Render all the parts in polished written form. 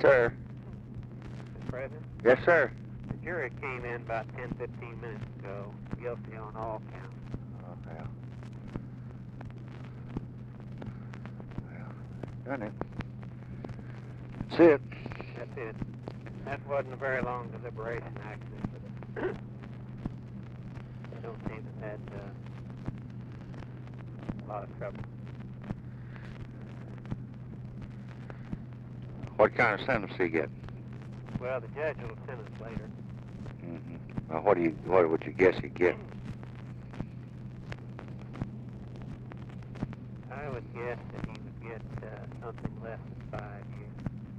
sir. Mr. President, Yes, sir. the jury came in about 10-15 minutes ago, guilty on all counts. Oh, well. Well, done it. That's it. That's it. That wasn't a very long deliberation, actually, but I don't seem to have had a lot of trouble. What kind of sentence do you get? Well, the judge will sentence later. Mm-hmm. Well, what would you guess you get? I would guess that he would get something less than 5 years.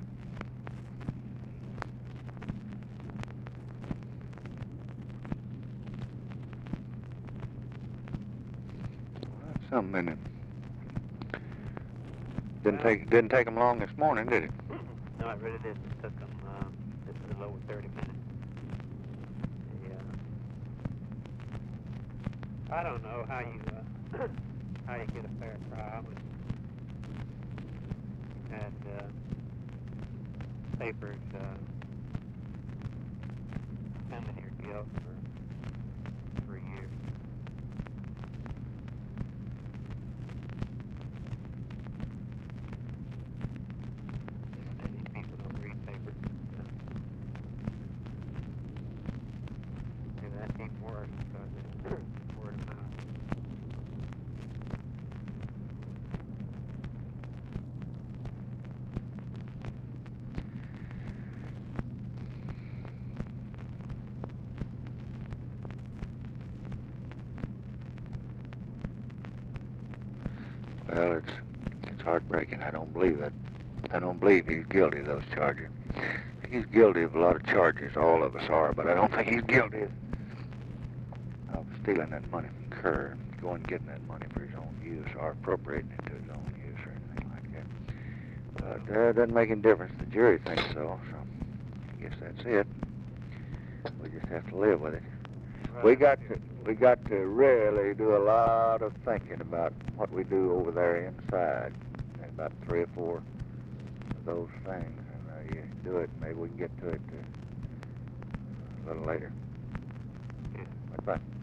Well, that's something in it. Didn't take him long this morning, did it? No, it really didn't. It took him just a little over 30 minutes. I don't know how you how you get a fair trial, but you had papers defending your guilt for 3 years. These people don't read papers. Maybe that's even worse because it's word of mouth. Well, it's heartbreaking. I don't believe it. I don't believe he's guilty of those charges. He's guilty of a lot of charges. All of us are, but I don't think he's guilty of stealing that money from Kerr, going and getting that money for his own use, or appropriating it to his own use, or anything like that. But it doesn't make any difference. The jury thinks so. So I guess that's it. We just have to live with it. We got to really do a lot of thinking about what we do over there inside. And about 3 or 4 of those things. And you do it, maybe we can get to it a little later. Yeah. Bye.